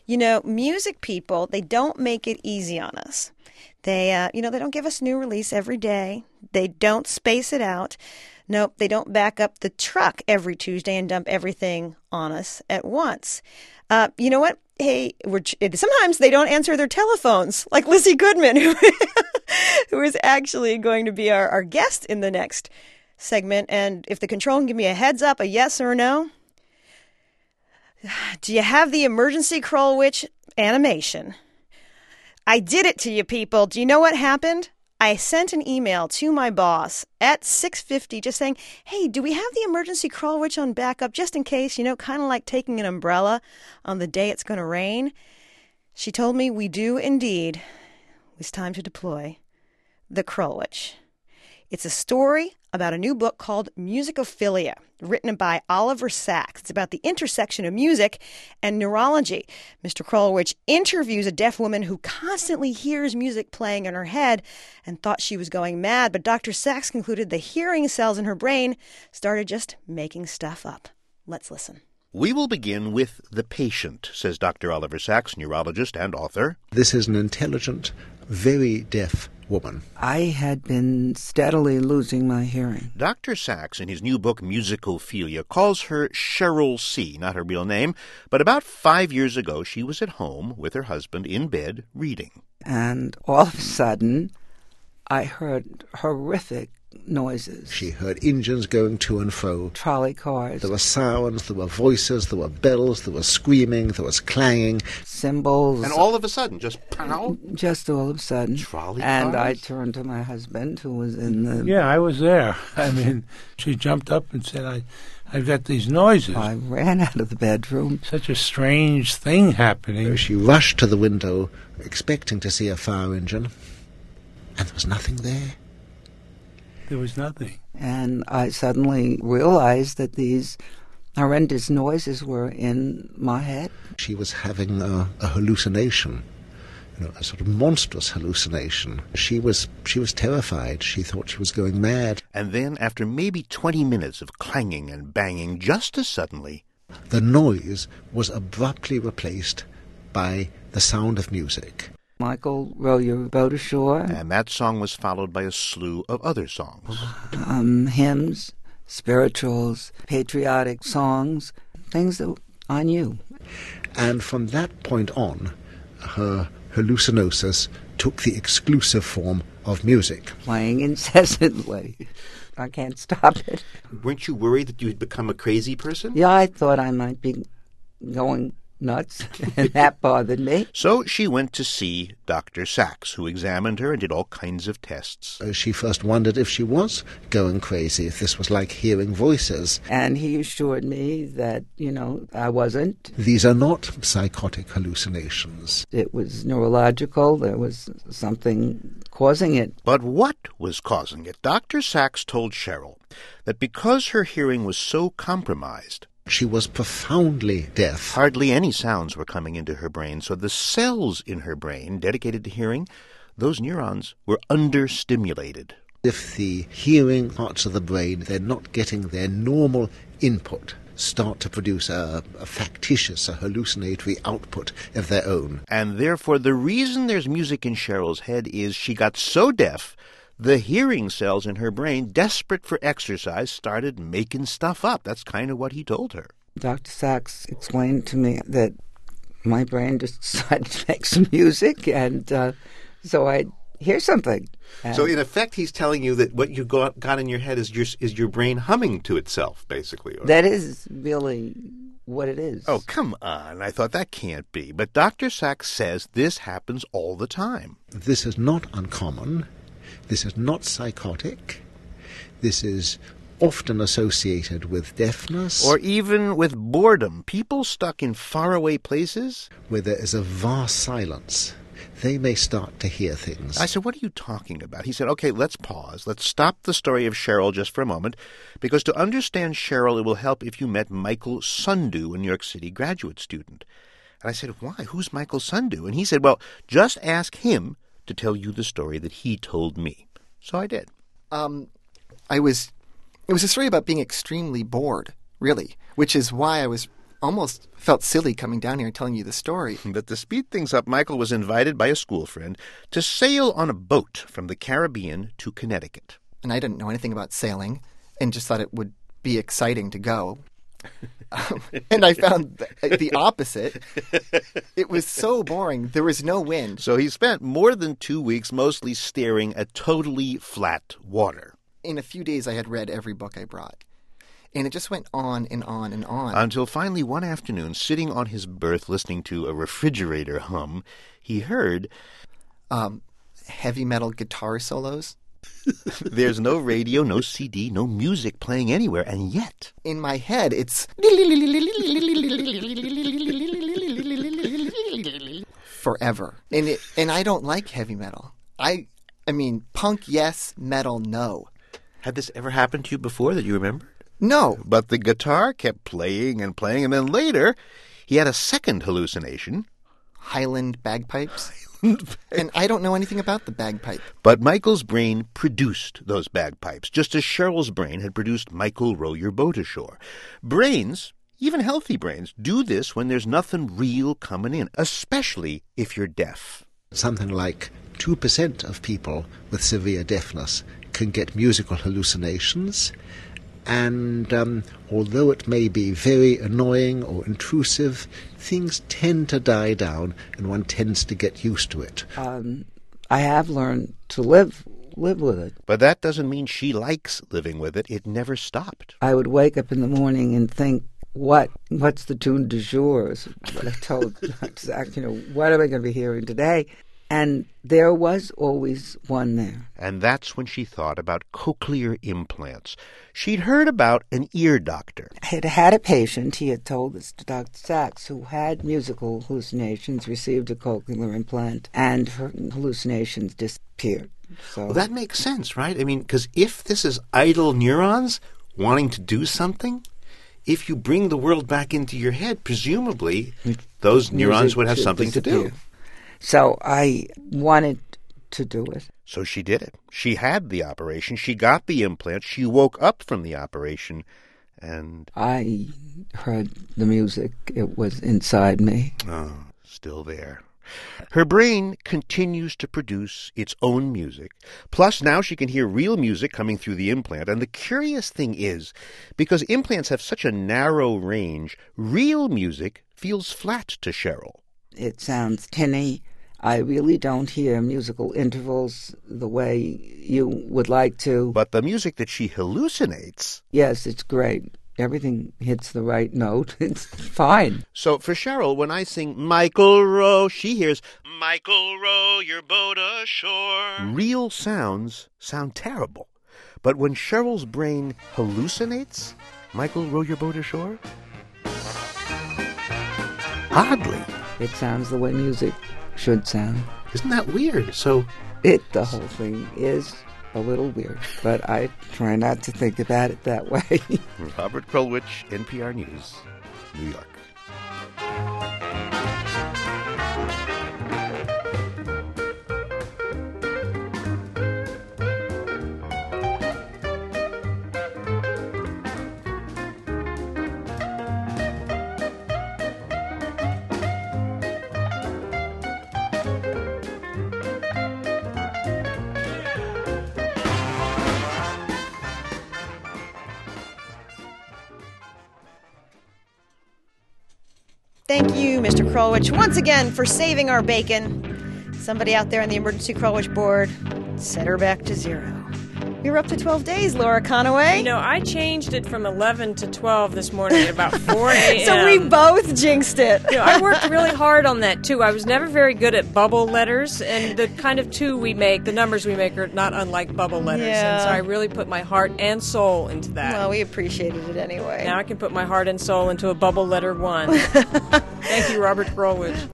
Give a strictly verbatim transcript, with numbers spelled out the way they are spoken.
You know, music people, they don't make it easy on us. They, uh, you know, they don't give us new release every day. They don't space it out. Nope, they don't back up the truck every Tuesday and dump everything on us at once. Uh, you know what? Hey, we're, sometimes they don't answer their telephones, like Lizzie Goodman, who, who is actually going to be our, our guest in the next segment. And if the control can give me a heads up, a yes or a no. Do you have the emergency Kroll Witch animation? I did it to you people. Do you know what happened? I sent an email to my boss at six fifty just saying, hey, do we have the emergency Kroll Witch on backup just in case, you know, kind of like taking an umbrella on the day it's going to rain? She told me we do indeed. It was time to deploy the Kroll Witch. It's a story about a new book called Musicophilia, written by Oliver Sacks. It's about the intersection of music and neurology. Mister Kroll Witch interviews a deaf woman who constantly hears music playing in her head and thought she was going mad, but Doctor Sacks concluded the hearing cells in her brain started just making stuff up. Let's listen. We will begin with the patient, says Doctor Oliver Sacks, neurologist and author. This is an intelligent, very deaf woman. I had been steadily losing my hearing. Doctor Sacks, in his new book Musicophilia, calls her Cheryl C., not her real name, but about five years ago she was at home with her husband in bed reading. And all of a sudden, I heard horrific noises. She heard engines going to and fro. Trolley cars. There were sounds, there were voices, there were bells, there was screaming, there was clanging. Cymbals. And all of a sudden, just pow. Just all of a sudden. Trolley and cars? I turned to my husband, who was in the... Yeah, I was there. I mean, she jumped up and said, I, I've got these noises. I ran out of the bedroom. Such a strange thing happening. She rushed to the window, expecting to see a fire engine, and there was nothing there. There was nothing. And I suddenly realized that these horrendous noises were in my head. She was having a, a hallucination, you know, a sort of monstrous hallucination. She was she was terrified. She thought she was going mad. And then, after maybe twenty minutes of clanging and banging, just as suddenly, the noise was abruptly replaced by the sound of music. Michael, row your boat ashore. And that song was followed by a slew of other songs. Um, hymns, spirituals, patriotic songs, things that I knew. And from that point on, her hallucinosis took the exclusive form of music. Playing incessantly. I can't stop it. Weren't you worried that you had become a crazy person? Yeah, I thought I might be going nuts, and that bothered me. So she went to see Doctor Sacks, who examined her and did all kinds of tests. Uh, she first wondered if she was going crazy, if this was like hearing voices. And he assured me that, you know, I wasn't. These are not psychotic hallucinations. It was neurological. There was something causing it. But what was causing it? Doctor Sacks told Cheryl that because her hearing was so compromised, she was profoundly deaf. Hardly any sounds were coming into her brain, so the cells in her brain dedicated to hearing, those neurons were understimulated. If the hearing parts of the brain, they're not getting their normal input, start to produce a, a factitious, a hallucinatory output of their own. And therefore the reason there's music in Cheryl's head is she got so deaf, the hearing cells in her brain, desperate for exercise, started making stuff up. That's kind of what he told her. Doctor Sacks explained to me that my brain just decided to make some music, and uh, so I'd hear something. And so in effect, he's telling you that what you got, got in your head is your, is your brain humming to itself, basically. Or... That is really what it is. Oh, come on. I thought that can't be. But Doctor Sacks says this happens all the time. This is not uncommon. This is not psychotic. This is often associated with deafness. Or even with boredom. People stuck in faraway places, where there is a vast silence, they may start to hear things. I said, what are you talking about? He said, okay, let's pause. Let's stop the story of Cheryl just for a moment, because to understand Cheryl, it will help if you met Michael Sundu, a New York City graduate student. And I said, why? Who's Michael Sundu? And he said, well, just ask him to tell you the story that he told me. So I did. Um, I was, it was a story about being extremely bored, really, which is why I was almost felt silly coming down here and telling you the story. But to speed things up, Michael was invited by a school friend to sail on a boat from the Caribbean to Connecticut. And I didn't know anything about sailing and just thought it would be exciting to go. Um, and I found the, the opposite. It was so boring. There was no wind. So he spent more than two weeks mostly staring at totally flat water. In a few days, I had read every book I brought. And it just went on and on and on. Until finally one afternoon, sitting on his berth listening to a refrigerator hum, he heard Um, heavy metal guitar solos. There's no radio, no C D, no music playing anywhere, and yet... In my head, it's... forever. And it, and I don't like heavy metal. I I mean, punk, yes, metal, no. Had this ever happened to you before that you remember? No. But the guitar kept playing and playing, and then later he had a second hallucination. Highland bagpipes. And I don't know anything about the bagpipe. But Michael's brain produced those bagpipes, just as Cheryl's brain had produced Michael Row Your Boat Ashore. Brains, even healthy brains, do this when there's nothing real coming in, especially if you're deaf. Something like two percent of people with severe deafness can get musical hallucinations. And um, although it may be very annoying or intrusive, things tend to die down and one tends to get used to it. Um, I have learned to live live with it. But that doesn't mean she likes living with it. It never stopped. I would wake up in the morning and think, what what's the tune du jour? Is what I told Zach, you know, what am I going to be hearing today? And there was always one there. And that's when she thought about cochlear implants. She'd heard about an ear doctor. I had had a patient, he had told this to Doctor Sachs, who had musical hallucinations, received a cochlear implant, and her hallucinations disappeared. So Well, that makes sense, right? I mean, because if this is idle neurons wanting to do something, if you bring the world back into your head, presumably those neurons music would have should something to do. disappear. So I wanted to do it. So she did it. She had the operation. She got the implant. She woke up from the operation, and... I heard the music. It was inside me. Oh, still there. Her brain continues to produce its own music. Plus, now she can hear real music coming through the implant. And the curious thing is, because implants have such a narrow range, real music feels flat to Cheryl. It sounds tinny. I really don't hear musical intervals the way you would like to. But the music that she hallucinates... Yes, it's great. Everything hits the right note. It's fine. So for Cheryl, when I sing Michael Row, she hears Michael Row Your Boat Ashore. Real sounds sound terrible. But when Cheryl's brain hallucinates Michael Row Your Boat Ashore, oddly... It sounds the way music should sound. Isn't that weird? So It, the whole thing is a little weird, but I try not to think about it that way. Robert Krulwich, N P R News, New York. Thank you, Mister Krulwich, once again for saving our bacon. Somebody out there on the emergency Krulwich board set her back to zero. We were up to twelve days, Laura Conaway. You know, I changed it from eleven to twelve this morning at about four a.m. So we both jinxed it. You know, I worked really hard on that, too. I was never very good at bubble letters, and the kind of two we make, the numbers we make, are not unlike bubble letters. Yeah. And so I really put my heart and soul into that. Well, we appreciated it anyway. Now I can put my heart and soul into a bubble letter one. Thank you, Robert Krulwich.